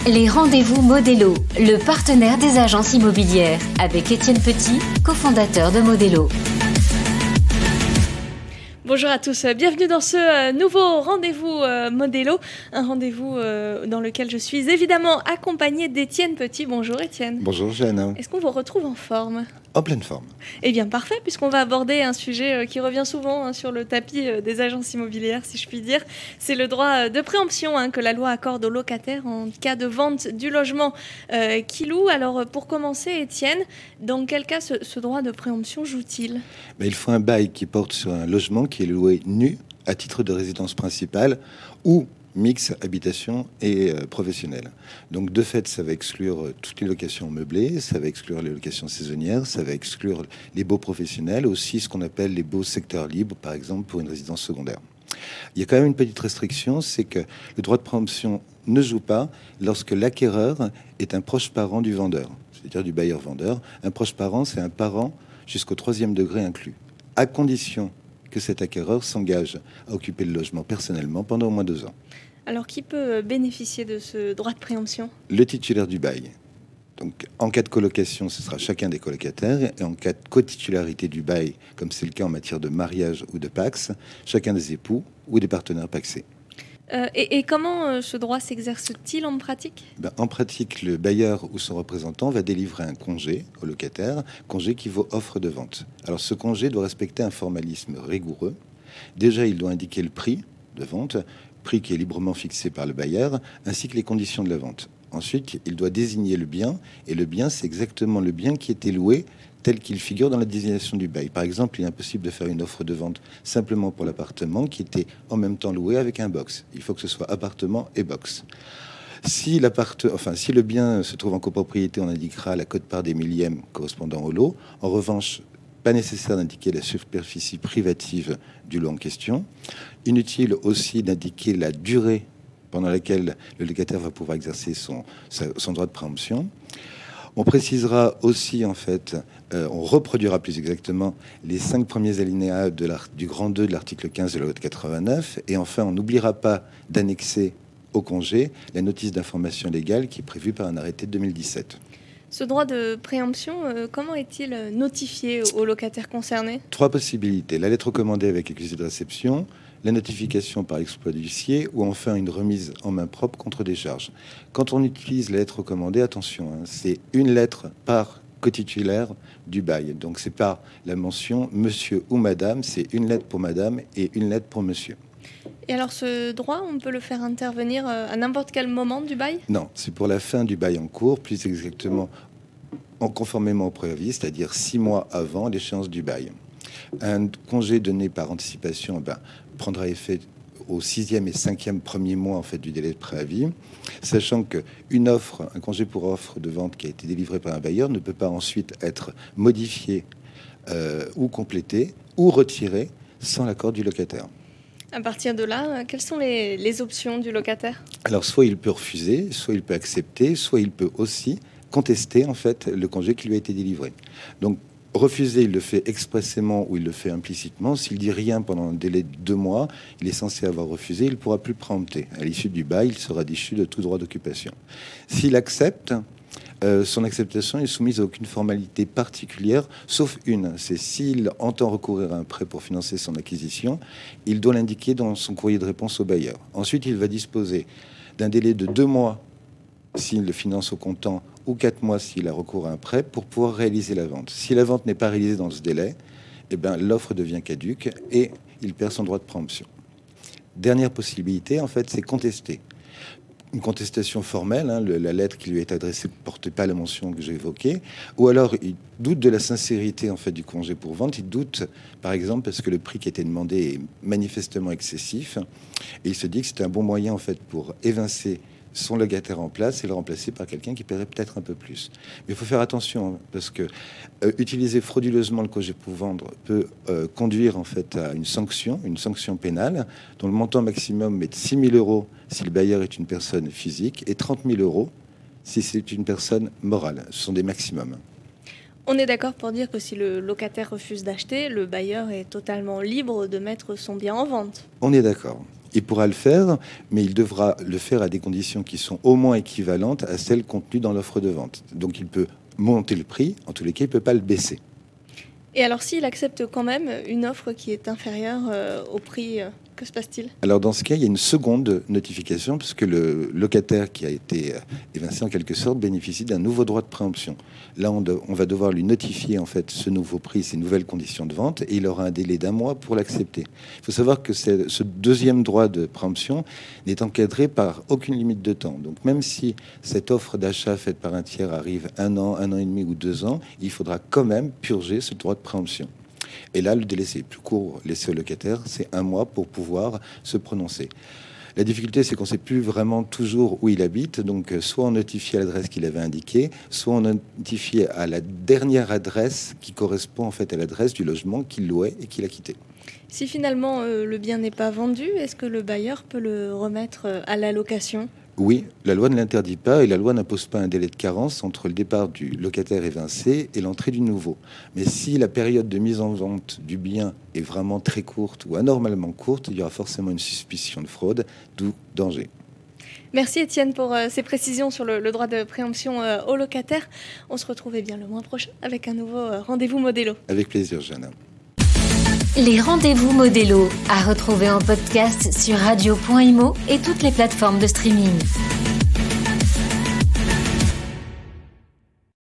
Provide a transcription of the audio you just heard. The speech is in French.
Les rendez-vous Modelo, le partenaire des agences immobilières, avec Étienne Petit, cofondateur de Modelo. Bonjour à tous, bienvenue dans ce nouveau rendez-vous Modelo, un rendez-vous dans lequel je suis évidemment accompagnée d'Étienne Petit. Bonjour Étienne. Bonjour Jeanne. Est-ce qu'on vous retrouve en forme ? En pleine forme. Eh bien parfait, puisqu'on va aborder un sujet qui revient souvent sur le tapis des agences immobilières, si je puis dire. C'est le droit de préemption que la loi accorde aux locataires en cas de vente du logement qu'ils louent. Alors pour commencer Étienne, dans quel cas ce droit de préemption joue-t-il ? Il faut un bail qui porte sur un logement qui est loué nu à titre de résidence principale ou mix habitation et professionnelle. Donc de fait, ça va exclure toutes les locations meublées, ça va exclure les locations saisonnières, ça va exclure les baux professionnels, aussi ce qu'on appelle les baux secteurs libres, par exemple pour une résidence secondaire. Il y a quand même une petite restriction, c'est que le droit de préemption ne joue pas lorsque l'acquéreur est un proche parent du vendeur, c'est-à-dire du bailleur-vendeur. Un proche parent, c'est un parent jusqu'au 3e degré inclus, à condition que cet acquéreur s'engage à occuper le logement personnellement pendant au moins 2 ans. Alors, qui peut bénéficier de ce droit de préemption ? Le titulaire du bail. Donc, en cas de colocation, ce sera chacun des colocataires. Et en cas de cotitularité du bail, comme c'est le cas en matière de mariage ou de pax, chacun des époux ou des partenaires paxés. Et comment ce droit s'exerce-t-il en pratique ? En pratique, le bailleur ou son représentant va délivrer un congé au locataire, congé qui vaut offre de vente. Alors, ce congé doit respecter un formalisme rigoureux. Déjà, il doit indiquer le prix de vente, prix qui est librement fixé par le bailleur, ainsi que les conditions de la vente. Ensuite, il doit désigner le bien, et le bien, c'est exactement le bien qui était loué tel qu'il figure dans la désignation du bail. Par exemple, il est impossible de faire une offre de vente simplement pour l'appartement qui était en même temps loué avec un box. Il faut que ce soit appartement et box. Si le bien se trouve en copropriété, on indiquera la quote-part des millièmes correspondant au lot. En revanche, pas nécessaire d'indiquer la superficie privative du lot en question. Inutile aussi d'indiquer la durée pendant laquelle le locataire va pouvoir exercer son droit de préemption. On précisera aussi, on reproduira plus exactement les 5 premiers alinéas du grand 2 de l'article 15 de la loi de 89. Et enfin, on n'oubliera pas d'annexer au congé la notice d'information légale qui est prévue par un arrêté de 2017. Ce droit de préemption, comment est-il notifié aux locataires concernés ? 3 possibilités. La lettre recommandée avec accusé de réception, la notification par exploit d'huissier ou enfin une remise en main propre contre décharge. Quand on utilise la lettre recommandée, attention, c'est une lettre par cotitulaire du bail. Donc c'est pas la mention monsieur ou madame, c'est une lettre pour madame et une lettre pour monsieur. Et alors ce droit, on peut le faire intervenir à n'importe quel moment du bail ? Non, c'est pour la fin du bail en cours, plus exactement conformément au préavis, c'est-à-dire 6 mois avant l'échéance du bail. Un congé donné par anticipation prendra effet au 6e et 5e premier mois du délai de préavis, sachant un congé pour offre de vente qui a été délivré par un bailleur ne peut pas ensuite être modifié ou complété ou retiré sans l'accord du locataire. À partir de là, quelles sont les options du locataire ? Alors, soit il peut refuser, soit il peut accepter, soit il peut aussi contester le congé qui lui a été délivré. Donc, refuser, il le fait expressément ou il le fait implicitement. S'il dit rien pendant un délai de 2 mois, il est censé avoir refusé, il ne pourra plus préempter. À l'issue du bail, il sera déchu de tout droit d'occupation. S'il accepte, son acceptation est soumise à aucune formalité particulière, sauf une. C'est s'il entend recourir à un prêt pour financer son acquisition, il doit l'indiquer dans son courrier de réponse au bailleur. Ensuite, il va disposer d'un délai de 2 mois s'il le finance au comptant ou 4 mois s'il a recours à un prêt pour pouvoir réaliser la vente. Si la vente n'est pas réalisée dans ce délai, l'offre devient caduque et il perd son droit de préemption. Dernière possibilité, c'est contester. Une contestation formelle, la lettre qui lui est adressée ne porte pas la mention que j'ai évoquée, ou alors il doute de la sincérité du congé pour vente, il doute par exemple parce que le prix qui a été demandé est manifestement excessif, et il se dit que c'est un bon moyen pour évincer son locataire en place et le remplacer par quelqu'un qui paierait peut-être un peu plus. Mais il faut faire attention parce que utiliser frauduleusement le congé pour vendre peut conduire à une sanction pénale dont le montant maximum est de 6 000 € si le bailleur est une personne physique et 30 000 € si c'est une personne morale. Ce sont des maximums. On est d'accord pour dire que si le locataire refuse d'acheter, le bailleur est totalement libre de mettre son bien en vente. On est d'accord. Il pourra le faire, mais il devra le faire à des conditions qui sont au moins équivalentes à celles contenues dans l'offre de vente. Donc il peut monter le prix, en tous les cas, il ne peut pas le baisser. Et alors, s'il accepte quand même une offre qui est inférieure au prix, que se passe-t-il ? Alors, dans ce cas, il y a une seconde notification, puisque le locataire qui a été évincé, en quelque sorte, bénéficie d'un nouveau droit de préemption. Là, on va devoir lui notifier, en fait, ce nouveau prix, ces nouvelles conditions de vente, et il aura un délai d'1 mois pour l'accepter. Il faut savoir que ce deuxième droit de préemption n'est encadré par aucune limite de temps. Donc, même si cette offre d'achat faite par un tiers arrive 1 an, 1 an et demi ou 2 ans, il faudra quand même purger ce droit de préemption. Et là, le délai, c'est plus court laissé au locataire, c'est 1 mois pour pouvoir se prononcer. La difficulté, c'est qu'on ne sait plus vraiment toujours où il habite. Donc, soit on notifie à l'adresse qu'il avait indiquée, soit on notifie à la dernière adresse qui correspond en fait à l'adresse du logement qu'il louait et qu'il a quitté. Si finalement le bien n'est pas vendu, est-ce que le bailleur peut le remettre à la location ? Oui, la loi ne l'interdit pas et la loi n'impose pas un délai de carence entre le départ du locataire évincé et l'entrée du nouveau. Mais si la période de mise en vente du bien est vraiment très courte ou anormalement courte, il y aura forcément une suspicion de fraude, d'où danger. Merci Étienne pour ces précisions sur le droit de préemption aux locataires. On se retrouve bien le mois prochain avec un nouveau rendez-vous Modelo. Avec plaisir, Jeanne. Les rendez-vous Modelo à retrouver en podcast sur radio.imo et toutes les plateformes de streaming.